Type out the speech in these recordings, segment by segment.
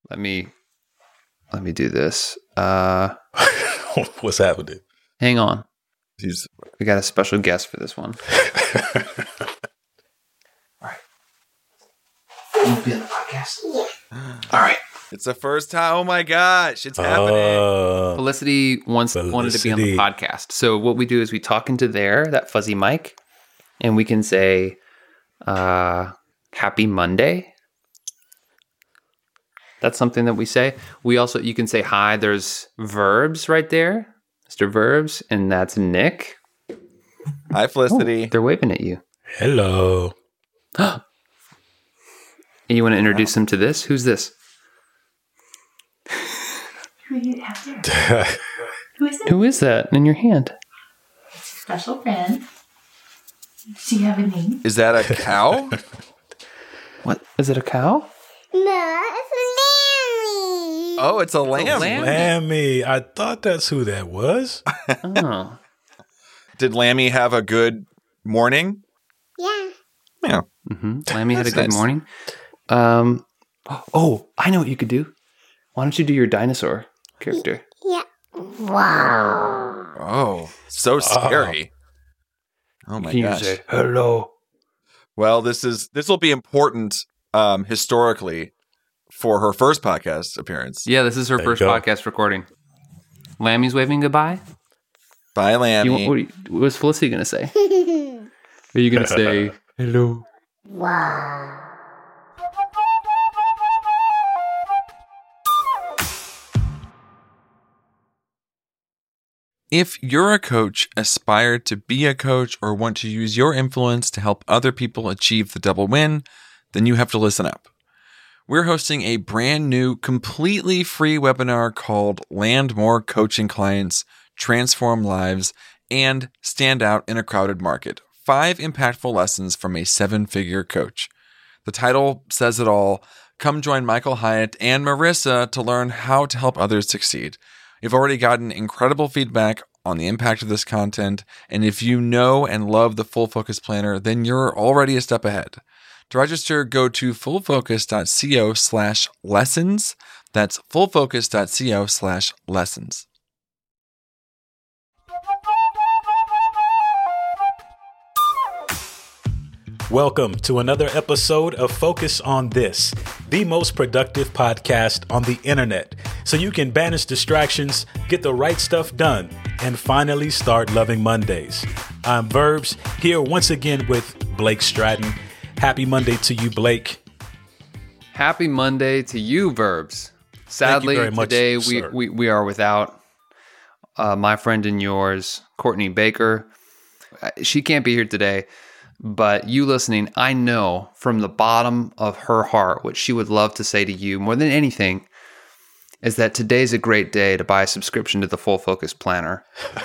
Let me do this. What's happening? Hang on. We got a special guest for this one. All right. You'll be on the podcast. Yeah. All right. It's the first time. Oh my gosh, it's happening. Felicity wanted to be on the podcast. So what we do is we talk into that fuzzy mic, and we can say, happy Monday. That's something that we say. You can say hi. There's Verbs right there, Mr. Verbs, and that's Nick. Hi, Felicity. Oh, they're waving at you. Hello. You want to introduce them to this? Who's this? Who do you have there? Who is it? Who is that in your hand? It's a special friend. Do you have a name? Is that a cow? What? Is it a cow? No, it's Lammy. Oh, it's a lamb. Lammy. I thought that's who that was. Oh. Did Lammy have a good morning? Yeah. Yeah. Mm-hmm. Lammy had a That's good nice. morning. Oh, I know what you could do. Why don't you do your dinosaur character? Yeah. Wow. Oh, so scary. Oh my Can you gosh. say hello? Well, this will be important historically for her first podcast appearance. Yeah, this is her There you first go. podcast recording. Lammy's waving goodbye. Bye, Lammy. What was Felicity going to say? Are you going to say hello? Wow. If you're a coach, aspire to be a coach, or want to use your influence to help other people achieve the double win, then you have to listen up. We're hosting a brand new, completely free webinar called Land More Coaching Clients, Transform Lives, and Stand Out in a Crowded Market. 5 impactful lessons from a 7-figure coach. The title says it all. Come join Michael Hyatt and Marissa to learn how to help others succeed. We've already gotten incredible feedback on the impact of this content, and if you know and love the Full Focus Planner, then you're already a step ahead. To register, go to fullfocus.co/lessons. That's fullfocus.co/lessons. Welcome to another episode of Focus on This, the most productive podcast on the internet, so you can banish distractions, get the right stuff done, and finally start loving Mondays. I'm Verbs, here once again with Blake Stratton. Happy Monday to you, Blake. Happy Monday to you, Verbs. Sadly, very much, today sir. we are without my friend and yours, Courtney Baker. She can't be here today, but you listening, I know from the bottom of her heart what she would love to say to you more than anything is that today's a great day to buy a subscription to the Full Focus Planner.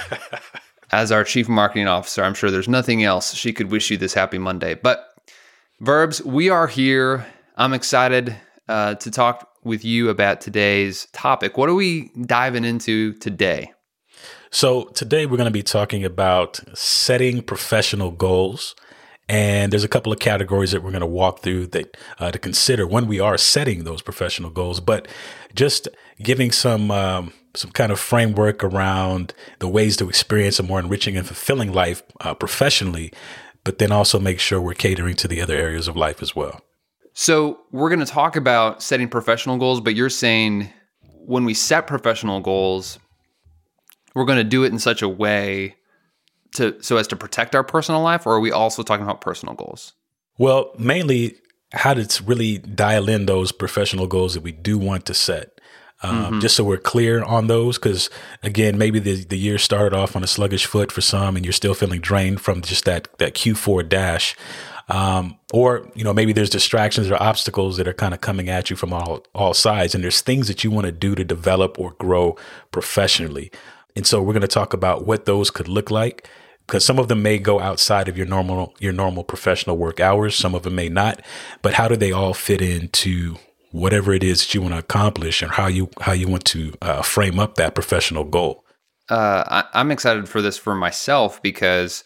As our chief marketing officer, I'm sure there's nothing else she could wish you this happy Monday. But Verbs, we are here. I'm excited to talk with you about today's topic. What are we diving into today? So today we're going to be talking about setting professional goals. And there's a couple of categories that we're going to walk through that to consider when we are setting those professional goals, but just giving some kind of framework around the ways to experience a more enriching and fulfilling life professionally, but then also make sure we're catering to the other areas of life as well. So we're going to talk about setting professional goals, but you're saying when we set professional goals, we're going to do it in such a way so as to protect our personal life, or are we also talking about personal goals? Well, mainly how to really dial in those professional goals that we do want to set. Just so we're clear on those, because again, maybe the year started off on a sluggish foot for some, and you're still feeling drained from just that Q4 dash. Or, maybe there's distractions or obstacles that are kind of coming at you from all sides, and there's things that you want to do to develop or grow professionally. And so we're going to talk about what those could look like, because some of them may go outside of your normal professional work hours. Some of them may not. But how do they all fit into whatever it is that you want to accomplish, and how you want to frame up that professional goal? I'm excited for this for myself, because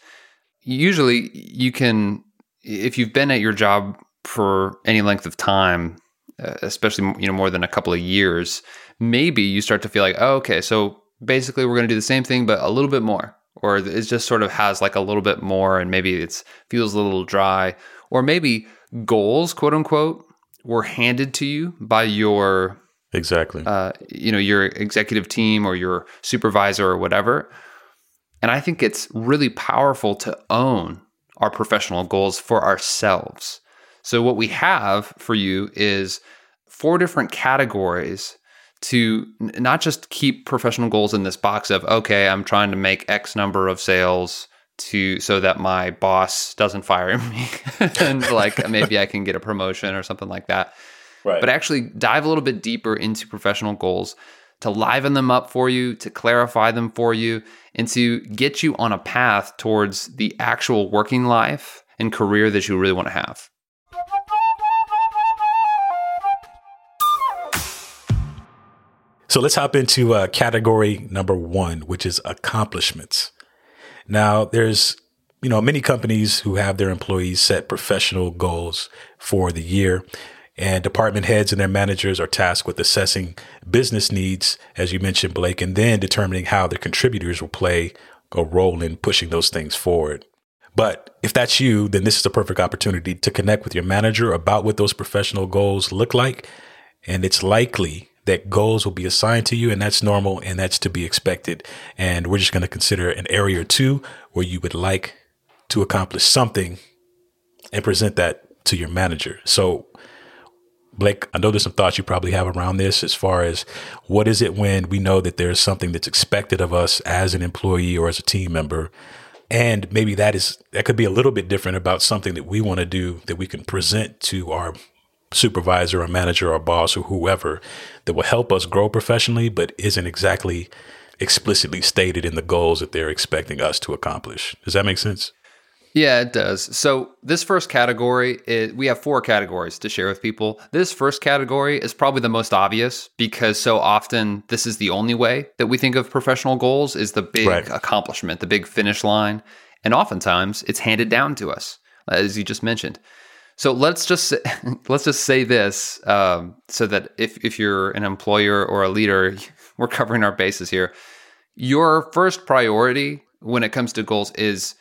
usually you can, if you've been at your job for any length of time, especially, more than a couple of years, maybe you start to feel like, oh, okay, so basically we're going to do the same thing, but a little bit more, or it just sort of has like a little bit more, and maybe it feels a little dry, or maybe goals, quote unquote, were handed to you by your exactly, your executive team or your supervisor or whatever. And I think it's really powerful to own our professional goals for ourselves. So what we have for you is 4 different categories to not just keep professional goals in this box of, okay, I'm trying to make X number of sales so that my boss doesn't fire me and like maybe I can get a promotion or something like that. right? But actually dive a little bit deeper into professional goals to liven them up for you, to clarify them for you, and to get you on a path towards the actual working life and career that you really want to have. So let's hop into category number 1, which is accomplishments. Now, there's, many companies who have their employees set professional goals for the year, and department heads and their managers are tasked with assessing business needs, as you mentioned, Blake, and then determining how their contributors will play a role in pushing those things forward. But if that's you, then this is a perfect opportunity to connect with your manager about what those professional goals look like. And it's likely that goals will be assigned to you, and that's normal and that's to be expected. And we're just going to consider an area or 2 where you would like to accomplish something and present that to your manager. So, Blake, I know there's some thoughts you probably have around this as far as what is it when we know that there's something that's expected of us as an employee or as a team member. And maybe that could be a little bit different about something that we want to do that we can present to our supervisor or manager or boss or whoever that will help us grow professionally, but isn't exactly explicitly stated in the goals that they're expecting us to accomplish. Does that make sense? Yeah, it does. So this first category, we have 4 categories to share with people. This first category is probably the most obvious because so often this is the only way that we think of professional goals is the big accomplishment, the big finish line. And oftentimes it's handed down to us, as you just mentioned. So let's just say this so that if you're an employer or a leader, we're covering our bases here. Your first priority when it comes to goals is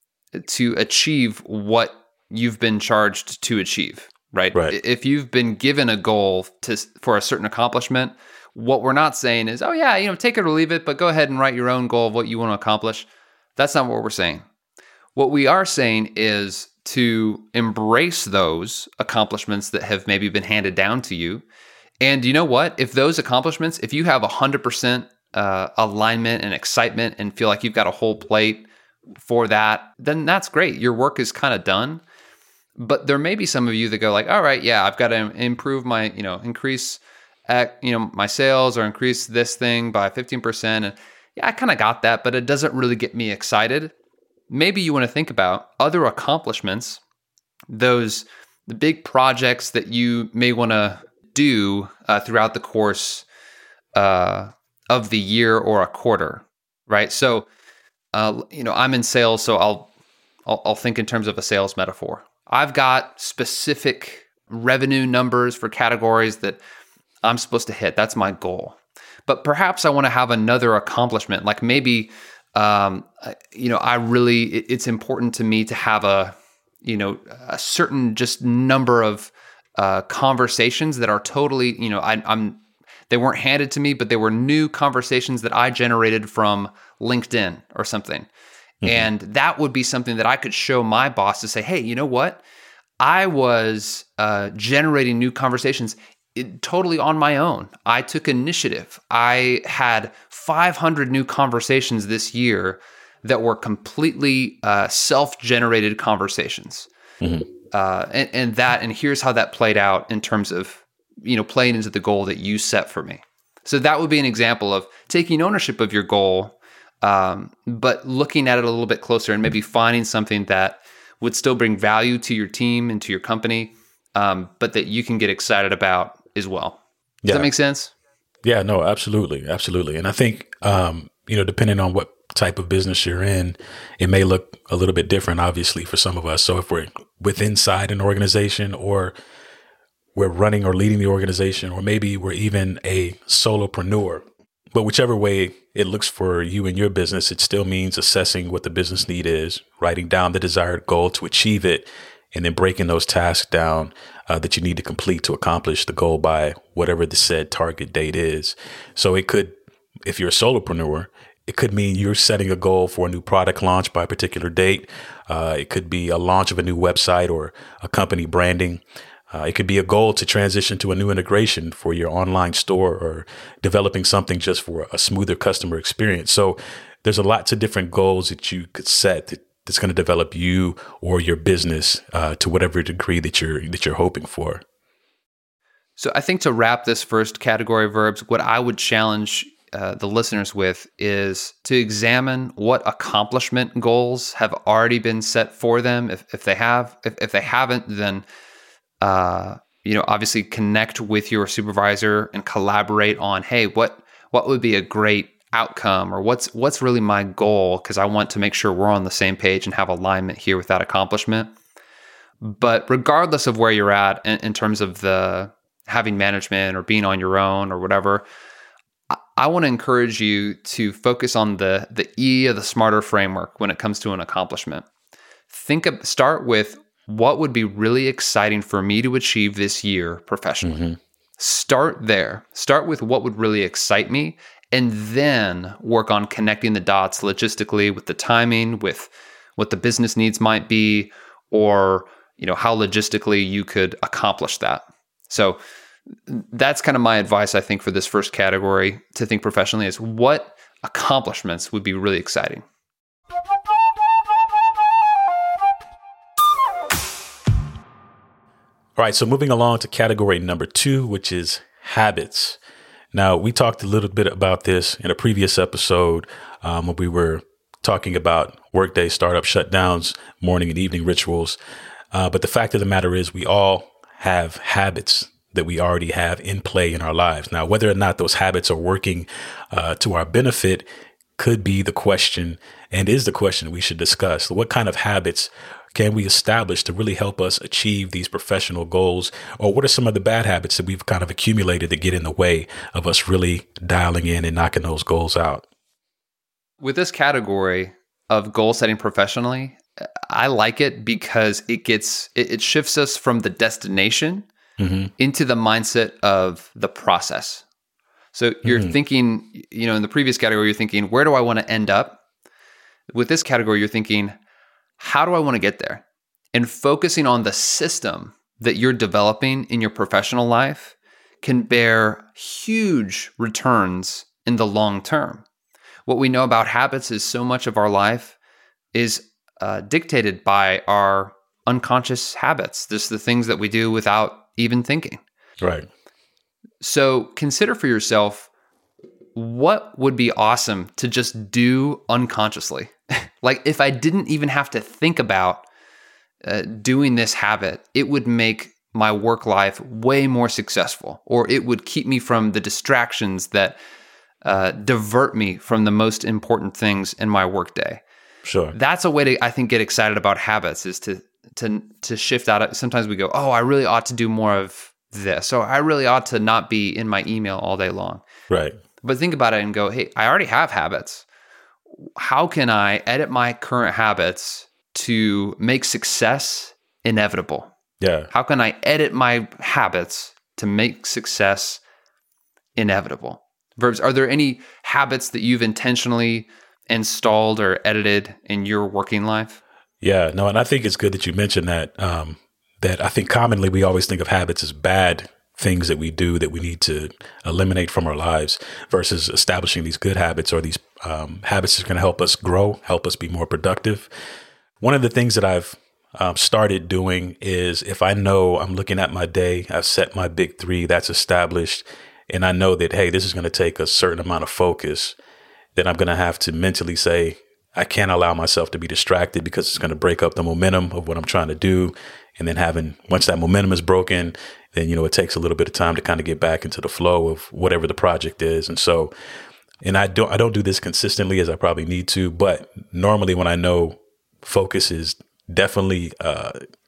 to achieve what you've been charged to achieve, right? If you've been given a goal for a certain accomplishment, what we're not saying is, oh yeah, take it or leave it, but go ahead and write your own goal of what you want to accomplish. That's not what we're saying. What we are saying is to embrace those accomplishments that have maybe been handed down to you. And you know what? If those accomplishments, if you have 100% alignment and excitement and feel like you've got a whole plate for that, then that's great. Your work is kind of done. But there may be some of you that go like, all right, yeah, I've got to improve my, increase, my sales or increase this thing by 15%. And yeah, I kind of got that, but it doesn't really get me excited. Maybe you want to think about other accomplishments, the big projects that you may want to do throughout the course of the year or a quarter, right? So, I'm in sales, so I'll think in terms of a sales metaphor. I've got specific revenue numbers for categories that I'm supposed to hit. That's my goal. But perhaps I want to have another accomplishment, like maybe it's important to me to have a certain just number of conversations that are totally, they weren't handed to me, but they were new conversations that I generated from LinkedIn or something. Mm-hmm. And that would be something that I could show my boss to say, hey, you know what? I was generating new conversations totally on my own. I took initiative. I had 500 new conversations this year that were completely self-generated conversations. Mm-hmm. And here's how that played out in terms of, playing into the goal that you set for me. So that would be an example of taking ownership of your goal, but looking at it a little bit closer and maybe finding something that would still bring value to your team and to your company, but that you can get excited about as well. Does that make sense? Yeah, no, absolutely. Absolutely. And I think, depending on what type of business you're in, it may look a little bit different, obviously, for some of us. So if we're inside an organization or we're running or leading the organization, or maybe we're even a solopreneur. But whichever way it looks for you and your business, it still means assessing what the business need is, writing down the desired goal to achieve it, and then breaking those tasks down that you need to complete to accomplish the goal by whatever the said target date is. So it could, if you're a solopreneur, it could mean you're setting a goal for a new product launch by a particular date. It could be a launch of a new website or a company branding. It could be a goal to transition to a new integration for your online store, or developing something just for a smoother customer experience. So there's a lots of different goals that you could set that's going to develop you or your business to whatever degree that you're hoping for. So I think to wrap this first category of verbs, what I would challenge the listeners with is to examine what accomplishment goals have already been set for them. If they have, if they haven't, then obviously connect with your supervisor and collaborate on, hey, what would be a great outcome, or what's really my goal? Because I want to make sure we're on the same page and have alignment here with that accomplishment. But regardless of where you're at in terms of the having management or being on your own or whatever, I want to encourage you to focus on the E of the SMARTER framework when it comes to an accomplishment. Start with, what would be really exciting for me to achieve this year professionally? Mm-hmm. Start there. Start with what would really excite me, and then work on connecting the dots logistically with the timing, with what the business needs might be, or how logistically you could accomplish that. So that's kind of my advice, I think, for this first category to think professionally, is what accomplishments would be really exciting. All right, so moving along to category number 2, which is habits. Now, we talked a little bit about this in a previous episode when we were talking about workday startup shutdowns, morning and evening rituals. But the fact of the matter is, we all have habits that we already have in play in our lives. Now, whether or not those habits are working to our benefit could be the question, and is the question we should discuss. What kind of habits can we establish to really help us achieve these professional goals? Or what are some of the bad habits that we've kind of accumulated that get in the way of us really dialing in and knocking those goals out? With this category of goal setting professionally, I like it because it shifts us from the destination into the mindset of the process. So you're thinking, in the previous category, you're thinking, where do I want to end up? With this category, you're thinking, how do I want to get there? And focusing on the system that you're developing in your professional life can bear huge returns in the long term. What we know about habits is so much of our life is dictated by our unconscious habits. This is the things that we do without even thinking. Right. So consider for yourself, what would be awesome to just do unconsciously? Like, if I didn't even have to think about doing this habit, it would make my work life way more successful, or it would keep me from the distractions that divert me from the most important things in my workday. Sure. That's a way to, I think, get excited about habits, is to shift out. Sometimes we go, oh, I really ought to do more of this. So I really ought to not be in my email all day long. Right. But think about it and go, hey, I already have habits. How can I edit my current habits to make success inevitable? Yeah. How can I edit my habits to make success inevitable? Verbs, are there any habits that you've intentionally installed or edited in your working life? Yeah, no, and I think it's good that you mentioned that. That I think commonly we always think of habits as bad things that we do that we need to eliminate from our lives, versus establishing these good habits, or these habits that are going to help us grow, help us be more productive. One of the things that I've started doing is, if I know I'm looking at my day, I've set my big 3, that's established, and I know that, hey, this is going to take a certain amount of focus, then I'm going to have to mentally say, I can't allow myself to be distracted, because it's going to break up the momentum of what I'm trying to do. And then once that momentum is broken, then, it takes a little bit of time to kind of get back into the flow of whatever the project is. And so, and I don't do this consistently as I probably need to, but normally when I know focus is definitely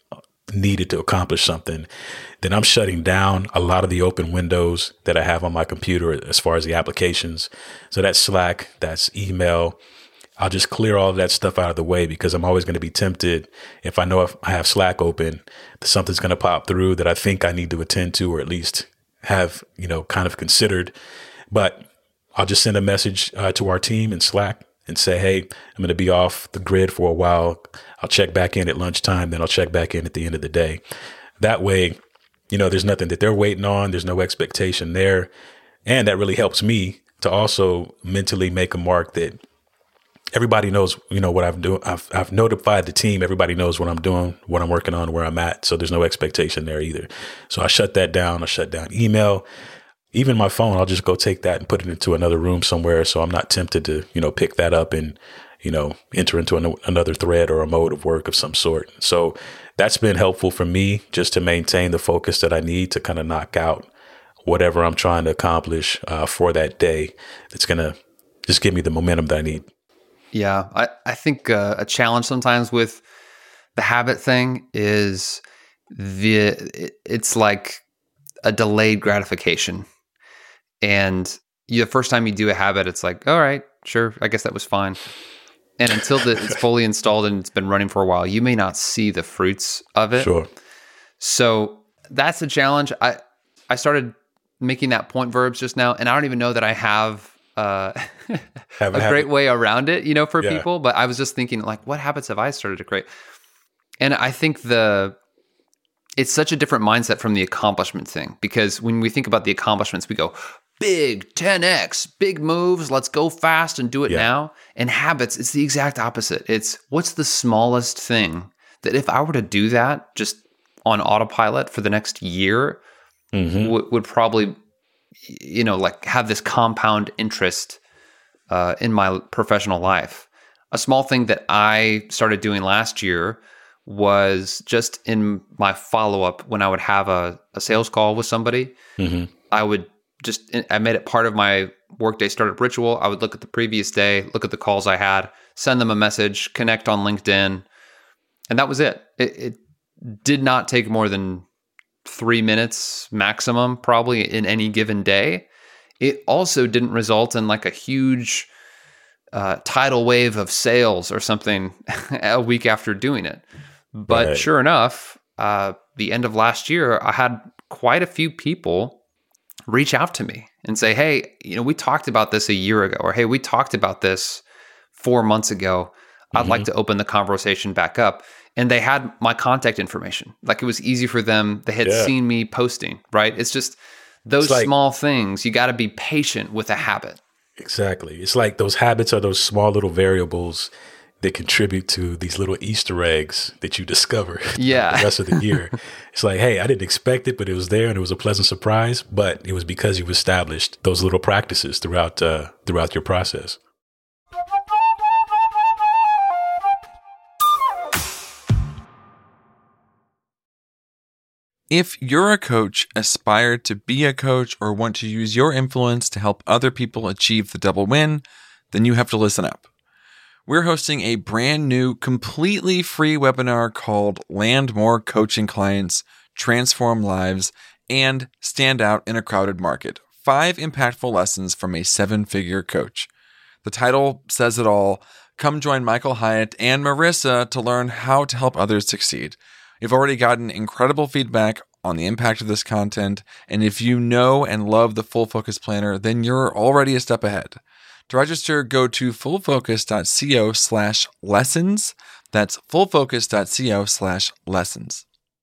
needed to accomplish something, then I'm shutting down a lot of the open windows that I have on my computer as far as the applications. So that's Slack, that's email. I'll just clear all of that stuff out of the way because I'm always going to be tempted. If I know if I have Slack open, something's going to pop through that I think I need to attend to, or at least have, kind of considered. But I'll just send a message to our team in Slack and say, hey, I'm going to be off the grid for a while. I'll check back in at lunchtime. Then I'll check back in at the end of the day. That way, there's nothing that they're waiting on. There's no expectation there. And that really helps me to also mentally make a mark that everybody knows, what I'm doing. I've notified the team. Everybody knows what I'm doing, what I'm working on, where I'm at. So there's no expectation there either. So I shut that down. I shut down email. Even my phone, I'll just go take that and put it into another room somewhere. So I'm not tempted to, pick that up and, enter into another thread or a mode of work of some sort. So that's been helpful for me just to maintain the focus that I need to kind of knock out whatever I'm trying to accomplish for that day. It's going to just give me the momentum that I need. Yeah, I think a challenge sometimes with the habit thing is it's like a delayed gratification. And the first time you do a habit, it's like, all right, sure, I guess that was fine. And until it's fully installed and it's been running for a while, you may not see the fruits of it. Sure. So that's the challenge. I started making that point verbs just now, and I don't even know that I have a great way around it, for people. But I was just thinking, like, what habits have I started to create? And I think it's such a different mindset from the accomplishment thing, because when we think about the accomplishments, we go big 10x, big moves. Let's go fast and do it now. And habits, it's the exact opposite. It's what's the smallest thing that if I were to do that just on autopilot for the next year, would probably, like have this compound interest in my professional life. A small thing that I started doing last year was just in my follow-up when I would have a sales call with somebody, I made it part of my workday startup ritual. I would look at the previous day, look at the calls I had, send them a message, connect on LinkedIn, and that was it. It did not take more than 3 minutes maximum, probably in any given day. It also didn't result in like a huge tidal wave of sales or something a week after doing it. But sure enough, the end of last year, I had quite a few people reach out to me and say, hey, we talked about this a year ago, or hey, we talked about this 4 months ago. I'd like to open the conversation back up. And they had my contact information. Like, it was easy for them. They had seen me posting, right? It's just those small things. You got to be patient with a habit. Exactly. It's like those habits are those small little variables that contribute to these little Easter eggs that you discover the rest of the year. It's like, hey, I didn't expect it, but it was there and it was a pleasant surprise. But it was because you've established those little practices throughout your process. If you're a coach, aspire to be a coach, or want to use your influence to help other people achieve the double win, then you have to listen up. We're hosting a brand new, completely free webinar called Land More Coaching Clients, Transform Lives, and Stand Out in a Crowded Market. 5 impactful lessons from a 7-figure coach. The title says it all. Come join Michael Hyatt and Marissa to learn how to help others succeed. You've already gotten incredible feedback on the impact of this content, and if you know and love the Full Focus Planner, then you're already a step ahead. To register, go to fullfocus.co/lessons. That's fullfocus.co/lessons.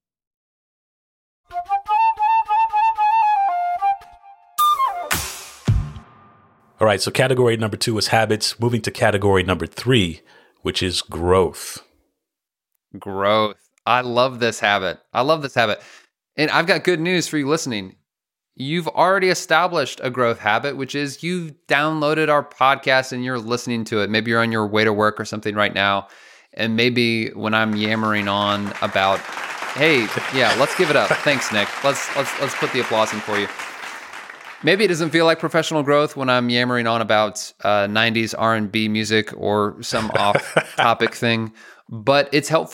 All right, so category number 2 is habits. Moving to category number 3, which is growth. Growth. I love this habit. And I've got good news for you listening. You've already established a growth habit, which is you've downloaded our podcast and you're listening to it. Maybe you're on your way to work or something right now. And maybe when I'm yammering on about, hey, let's give it up. Thanks, Nick. Let's put the applause in for you. Maybe it doesn't feel like professional growth when I'm yammering on about 90s R&B music or some off-topic thing, but it's helpful.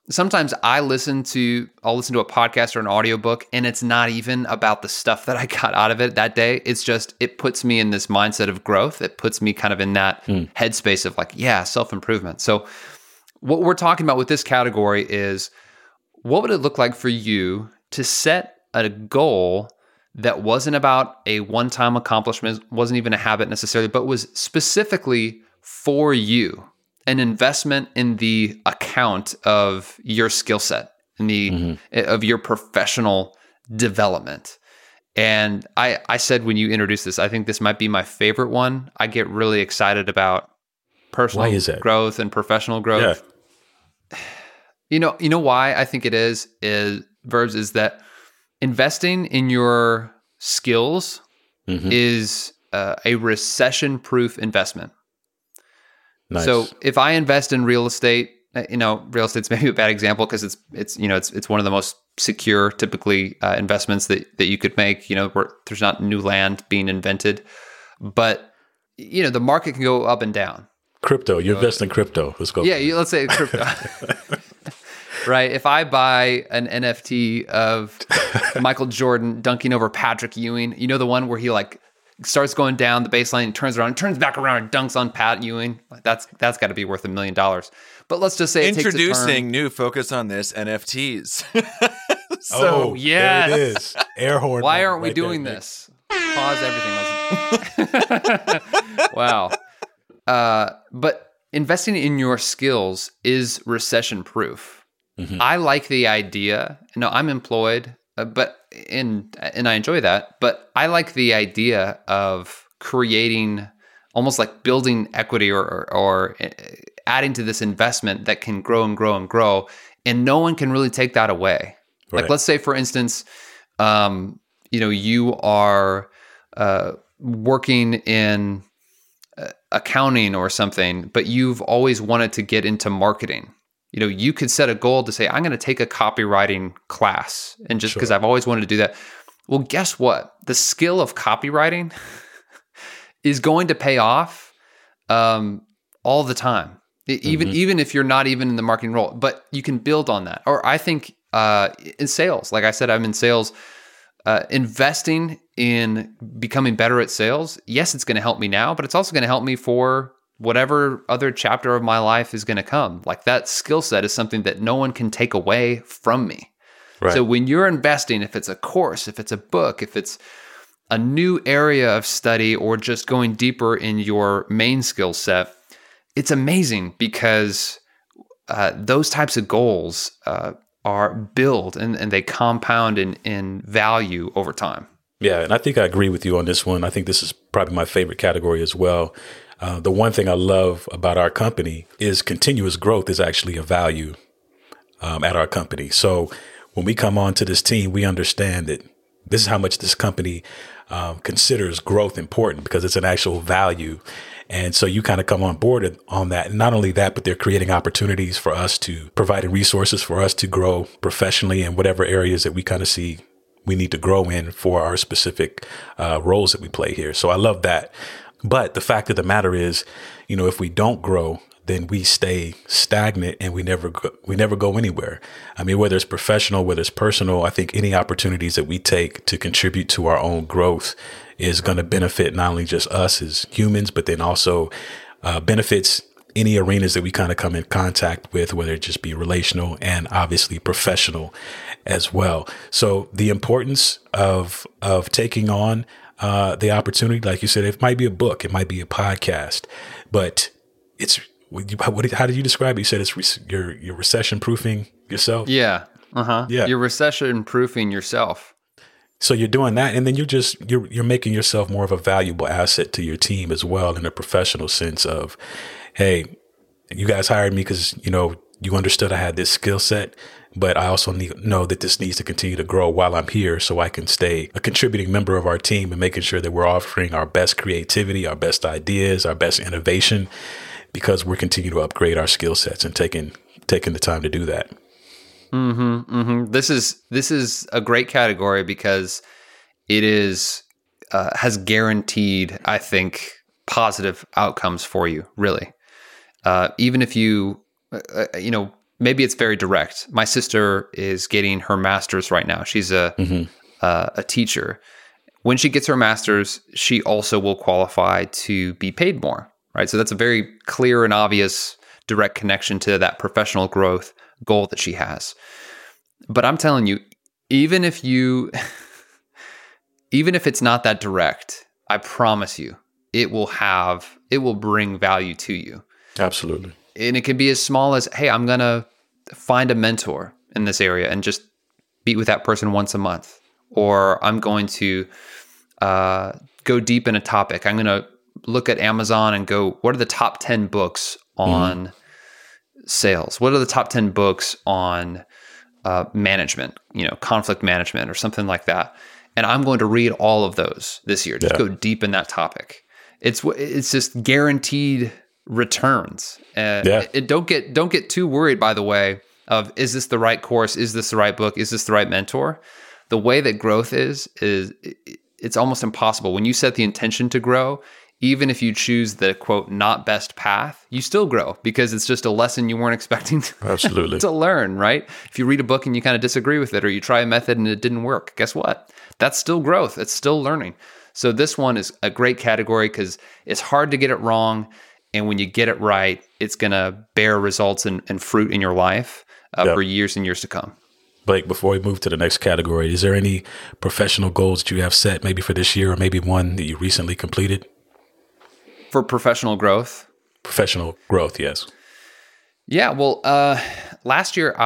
sometimes I'll listen to a podcast or an audiobook, and it's not even about the stuff that I got out of it that day. It's just, it puts me in this mindset of growth. It puts me kind of in that headspace of like, yeah, self-improvement. So what we're talking about with this category is, what would it look like for you to set a goal that wasn't about a one-time accomplishment, wasn't even a habit necessarily, but was specifically for you? An investment in the account of your skill set, in the of your professional development. And I said when you introduced this, I think this might be my favorite one. I get really excited about personal growth and professional growth. Yeah. You know why I think it is Verbs, is that investing in your skills is a recession-proof investment. Nice. So if I invest in real estate, real estate's maybe a bad example because it's one of the most secure, typically, investments that you could make. Where there's not new land being invented, but the market can go up and down. Crypto, you invest in crypto. Let's go. Yeah, let's say crypto. Right. If I buy an NFT of Michael Jordan dunking over Patrick Ewing, the one where he starts going down the baseline and turns around, turns back around and dunks on Pat Ewing. That's got to be worth $1 million. But let's just say introducing new focus on this NFTs. Yes, there it is. Air horn. Why aren't we doing this? Pause everything. Wow. But investing in your skills is recession proof. I like the idea. I'm employed, and I enjoy that, but I like the idea of creating, almost like building equity or adding to this investment that can grow and grow and grow, and no one can really take that away. Right. Like, let's say, for instance, you are working in accounting or something, but you've always wanted to get into marketing. You could set a goal to say, I'm going to take a copywriting class, and just because I've always wanted to do that. Well, guess what? The skill of copywriting is going to pay off all the time, even if you're not even in the marketing role. But you can build on that. Or I think in sales, like I said, I'm in sales. Investing in becoming better at sales, yes, it's going to help me now, but it's also going to help me for whatever other chapter of my life is going to come. Like, that skill set is something that no one can take away from me. Right. So when you're investing, if it's a course, if it's a book, if it's a new area of study, or just going deeper in your main skill set, it's amazing because those types of goals are built and they compound in value over time. Yeah, and I think I agree with you on this one. I think this is probably my favorite category as well. The one thing I love about our company is continuous growth is actually a value at our company. So when we come onto this team, we understand that this is how much this company considers growth important, because it's an actual value. And so you kind of come on board on that. And not only that, but they're creating opportunities for us to providing resources for us to grow professionally in whatever areas that we kind of see we need to grow in for our specific roles that we play here. So I love that. But the fact of the matter is, if we don't grow, then we stay stagnant and we never go anywhere. I mean, whether it's professional, whether it's personal, I think any opportunities that we take to contribute to our own growth is going to benefit not only just us as humans, but then also benefits any arenas that we kind of come in contact with, whether it just be relational and obviously professional as well. So the importance of taking on the opportunity, like you said, it might be a book, it might be a podcast, but it's, how did you describe it? You said it's you're recession proofing yourself. Yeah. Yeah. You're recession proofing yourself. So you're doing that, and then you're making yourself more of a valuable asset to your team as well, in a professional sense of, hey, you guys hired me because you understood I had this skill set, but I also know that this needs to continue to grow while I'm here, so I can stay a contributing member of our team and making sure that we're offering our best creativity, our best ideas, our best innovation, because we're continuing to upgrade our skill sets and taking the time to do that. This is a great category because it is has guaranteed, I think, positive outcomes for you. Really, even if you maybe it's very direct. My sister is getting her master's right now. She's a teacher. When she gets her master's, she also will qualify to be paid more, right? So that's a very clear and obvious direct connection to that professional growth goal that she has. But I'm telling you, even if it's not that direct, I promise you, it will bring value to you. Absolutely. And it can be as small as, hey, I'm going to find a mentor in this area and just meet with that person once a month. Or I'm going to go deep in a topic. I'm going to look at Amazon and go, what are the top 10 books on sales? What are the top 10 books on management, conflict management or something like that? And I'm going to read all of those this year. Just go deep in that topic. It's just guaranteed returns. Don't get too worried, by the way, of is this the right course? Is this the right book? Is this the right mentor? The way that growth is it's almost impossible. When you set the intention to grow, even if you choose the quote not best path, you still grow because it's just a lesson you weren't expecting to learn, right? If you read a book and you kind of disagree with it, or you try a method and it didn't work, guess what? That's still growth. It's still learning. So this one is a great category because it's hard to get it wrong. And when you get it right, it's going to bear results and fruit in your life for years and years to come. Blake, before we move to the next category, is there any professional goals that you have set maybe for this year or maybe one that you recently completed? For professional growth? Professional growth, yes. Yeah, well, last year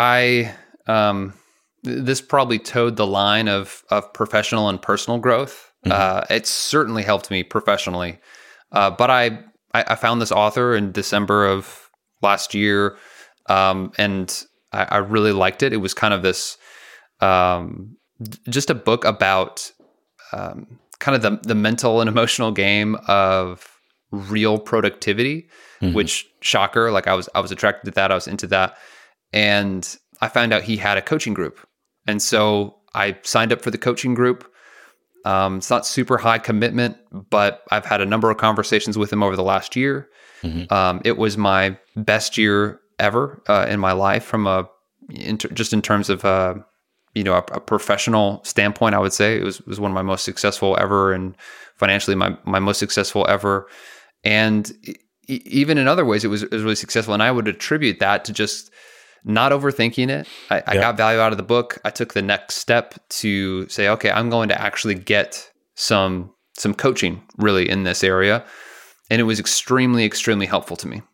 this probably towed the line of professional and personal growth. It certainly helped me professionally. But I found this author in December of last year, and I really liked it. It was kind of this, just a book about kind of the mental and emotional game of real productivity, which, shocker, like I was attracted to that. I was into that. And I found out he had a coaching group. And so I signed up for the coaching group. It's not super high commitment, but I've had a number of conversations with him over the last year. It was my best year ever in my life from just in terms of a professional standpoint. I would say it was one of my most successful ever, and financially my most successful ever. And even in other ways, it was really successful. And I would attribute that to just not overthinking it. I got value out of the book. I took the next step to say, okay, I'm going to actually get some coaching really in this area. And it was extremely, extremely helpful to me.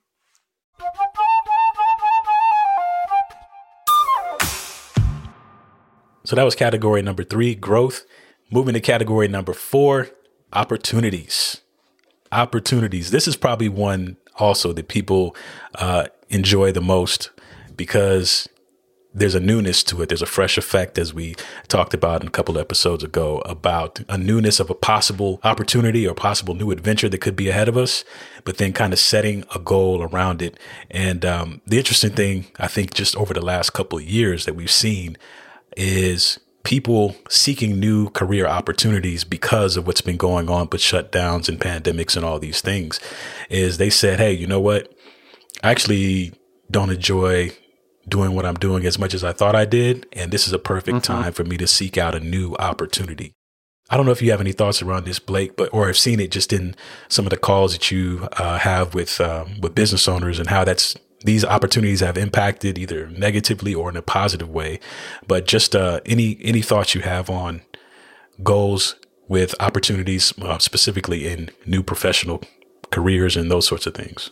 So that was category number 3, growth. Moving to category number 4, opportunities. Opportunities. This is probably one also that people enjoy the most because there's a newness to it. There's a fresh effect, as we talked about in a couple of episodes ago, about a newness of a possible opportunity or possible new adventure that could be ahead of us, but then kind of setting a goal around it. And the interesting thing, I think, just over the last couple of years that we've seen is people seeking new career opportunities because of what's been going on with shutdowns and pandemics and all these things, is they said, hey, you know what? I actually don't enjoy doing what I'm doing as much as I thought I did. And this is a perfect time for me to seek out a new opportunity. I don't know if you have any thoughts around this, Blake, or have seen it just in some of the calls that you have with business owners and how these opportunities have impacted either negatively or in a positive way. But just any thoughts you have on goals with opportunities, specifically in new professional careers and those sorts of things.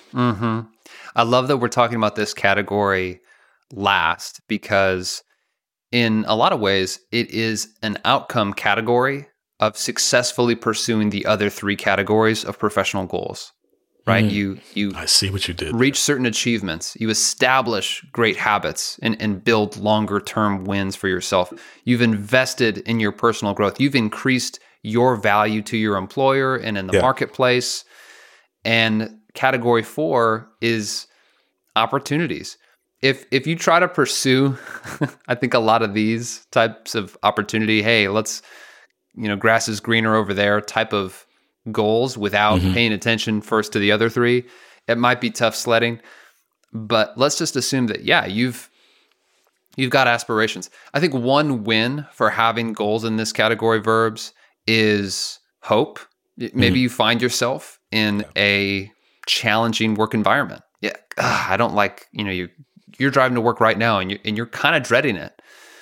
I love that we're talking about this category last because in a lot of ways, it is an outcome category of successfully pursuing the other 3 categories of professional goals. Right? You I see what you did. Reach certain achievements. You establish great habits and build longer term wins for yourself. You've invested in your personal growth. You've increased your value to your employer and in the marketplace. And category 4 is opportunities. If you try to pursue, I think a lot of these types of opportunity, hey, let's, grass is greener over there type of goals without paying attention first to the other 3, it might be tough sledding. But let's just assume that, yeah, you've got aspirations. I think one win for having goals in this category, Verbs, is hope. Maybe you find yourself in a challenging work environment. Yeah, I don't like, you're driving to work right now and you're kind of dreading it.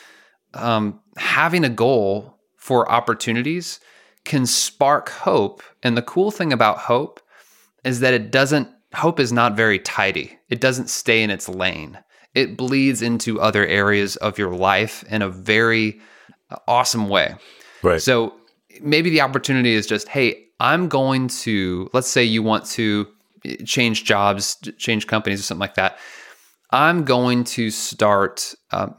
Having a goal for opportunities can spark hope. And the cool thing about hope is that hope is not very tidy. It doesn't stay in its lane. It bleeds into other areas of your life in a very awesome way. Right. So maybe the opportunity is just, hey, I'm going to, let's say you want to change jobs, change companies or something like that. I'm going to start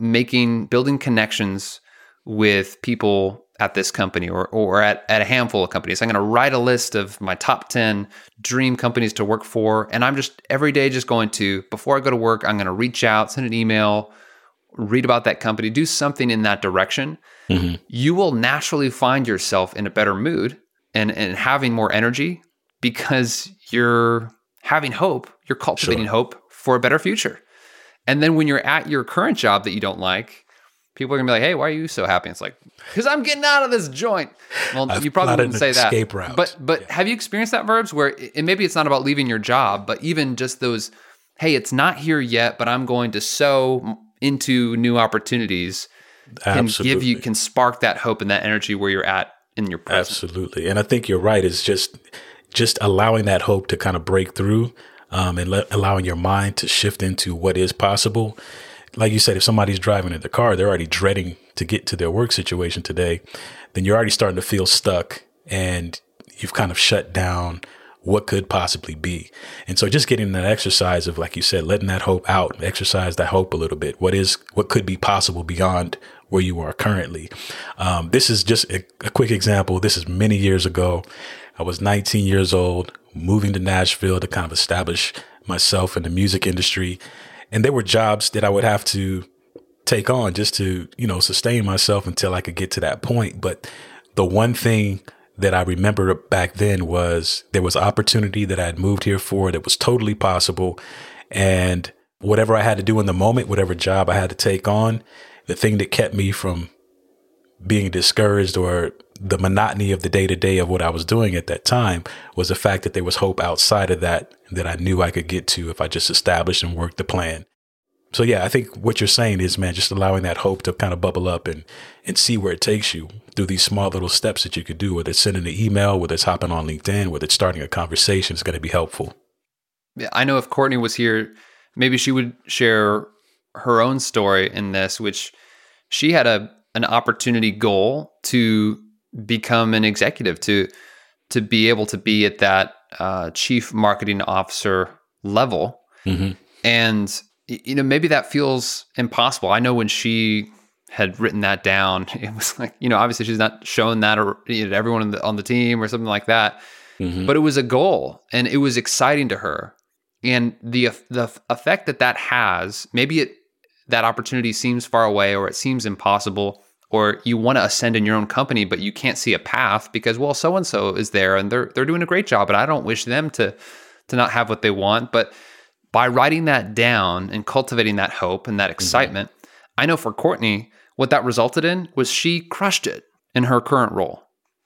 building connections with people at this company or at a handful of companies. I'm going to write a list of my top 10 dream companies to work for. And I'm just every day just going to, before I go to work, I'm going to reach out, send an email, read about that company, do something in that direction. Mm-hmm. You will naturally find yourself in a better mood and having more energy because you're having hope. You're cultivating hope for a better future. And then when you're at your current job that you don't like, people are going to be like, hey, why are you so happy? It's like, because I'm getting out of this joint. Well, you probably wouldn't say that. Route. But have you experienced that, Verbs, where, and maybe it's not about leaving your job, but even just those, hey, it's not here yet, but I'm going to sow into new opportunities can spark that hope and that energy where you're at in your present. Absolutely. And I think you're right. It's just allowing that hope to kind of break through and allowing your mind to shift into what is possible. Like you said, if somebody's driving in the car, they're already dreading to get to their work situation today, then you're already starting to feel stuck and you've kind of shut down what could possibly be. And so just getting that exercise of, like you said, letting that hope out, exercise that hope a little bit. What could be possible beyond where you are currently? This is just a quick example. This is many years ago. I was 19 years old, moving to Nashville to kind of establish myself in the music industry. And there were jobs that I would have to take on just to, sustain myself until I could get to that point. But the one thing that I remember back then was there was opportunity that I had moved here for that was totally possible. And whatever I had to do in the moment, whatever job I had to take on, the thing that kept me from being discouraged or the monotony of the day-to-day of what I was doing at that time was the fact that there was hope outside of that I knew I could get to if I just established and worked the plan. So yeah, I think what you're saying is, man, just allowing that hope to kind of bubble up and see where it takes you through these small little steps that you could do, whether it's sending an email, whether it's hopping on LinkedIn, whether it's starting a conversation, is going to be helpful. Yeah, I know if Courtney was here, maybe she would share her own story in this, which she had an opportunity goal to become an executive, to be able to be at that chief marketing officer level. Mm-hmm. And, maybe that feels impossible. I know when she had written that down, it was like, obviously she's not showing that or to everyone on the team or something like that, mm-hmm. but it was a goal and it was exciting to her. And the effect that has, maybe that opportunity seems far away or it seems impossible, or you want to ascend in your own company, but you can't see a path because, well, so-and-so is there and they're doing a great job, and I don't wish them to not have what they want. But by writing that down and cultivating that hope and that excitement, mm-hmm. I know for Courtney, what that resulted in was she crushed it in her current role.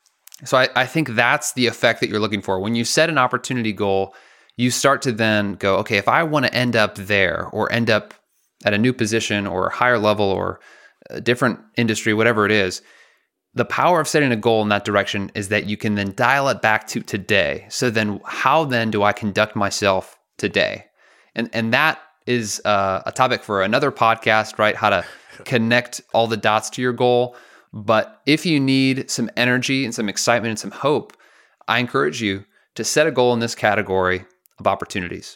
So I think that's the effect that you're looking for. When you set an opportunity goal, you start to then go, okay, if I want to end up there or end up at a new position or a higher level or a different industry, whatever it is, the power of setting a goal in that direction is that you can then dial it back to today. So then how then do I conduct myself today? And that is a topic for another podcast, right? How to connect all the dots to your goal. But if you need some energy and some excitement and some hope, I encourage you to set a goal in this category of opportunities.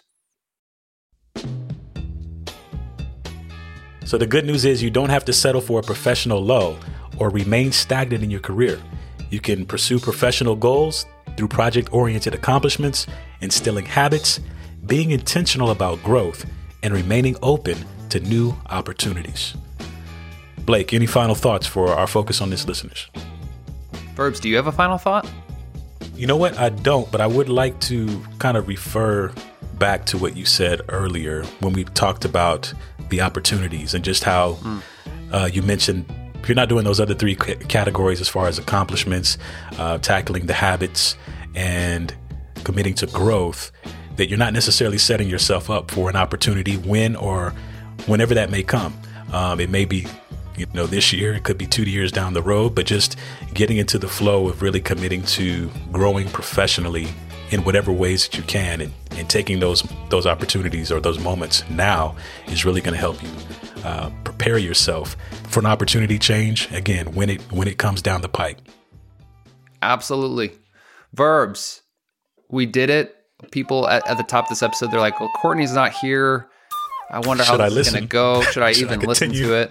So the good news is you don't have to settle for a professional low or remain stagnant in your career. You can pursue professional goals through project-oriented accomplishments, instilling habits, being intentional about growth, and remaining open to new opportunities. Blake, any final thoughts for our Focus on This listeners? Verbs, do you have a final thought? You know what? I don't, but I would like to kind of refer back to what you said earlier when we talked about the opportunities and just how you mentioned if you're not doing those other three categories as far as accomplishments, tackling the habits and committing to growth, that you're not necessarily setting yourself up for an opportunity when or whenever that may come. It may be, this year, it could be 2 years down the road, but just getting into the flow of really committing to growing professionally in whatever ways that you can and taking those opportunities or those moments now is really going to help you prepare yourself for an opportunity change, again, when it comes down the pipe. Absolutely. Verbs. We did it. People at the top of this episode, they're like, well, Courtney's not here. I wonder how this is going to go. Should I even listen to it?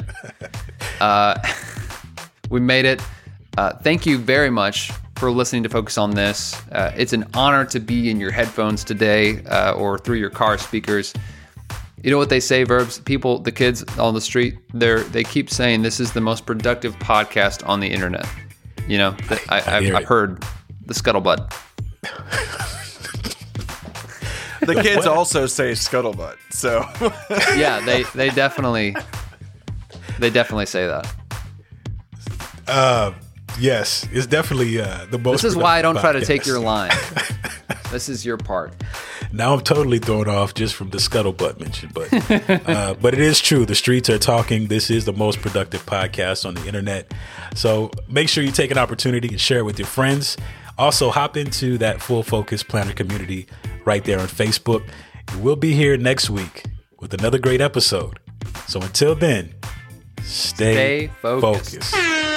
We made it. Thank you very much for listening to Focus on This. It's an honor to be in your headphones today or through your car speakers. You know what they say, Verbs? People, the kids on the street, they keep saying this is the most productive podcast on the internet. I've heard the scuttlebutt. The kids also say scuttlebutt. So yeah, they definitely say that. Yes, it's definitely the most. This is why I don't try to take your line. This is your part. Now I'm totally thrown off just from the scuttlebutt mention, but it is true. The streets are talking. This is the most productive podcast on the internet. So make sure you take an opportunity and share it with your friends. Also, hop into that Full Focus Planner community right there on Facebook. We'll be here next week with another great episode. So until then, stay focused.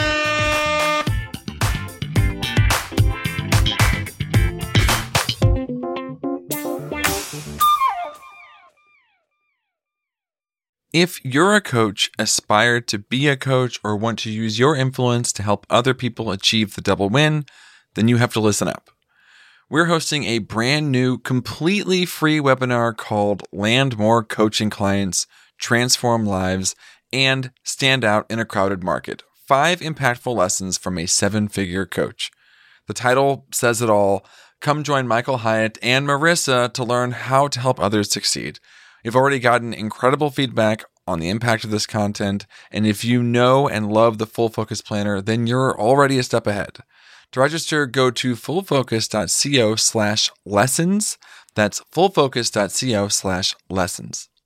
If you're a coach, aspire to be a coach, or want to use your influence to help other people achieve the double win, then you have to listen up. We're hosting a brand new, completely free webinar called Land More Coaching Clients, Transform Lives, and Stand Out in a Crowded Market. 5 impactful lessons from a 7-figure coach. The title says it all. Come join Michael Hyatt and Marissa to learn how to help others succeed. We've already gotten incredible feedback on the impact of this content, and if you know and love the Full Focus Planner, then you're already a step ahead. To register, go to fullfocus.co/lessons. That's fullfocus.co/lessons.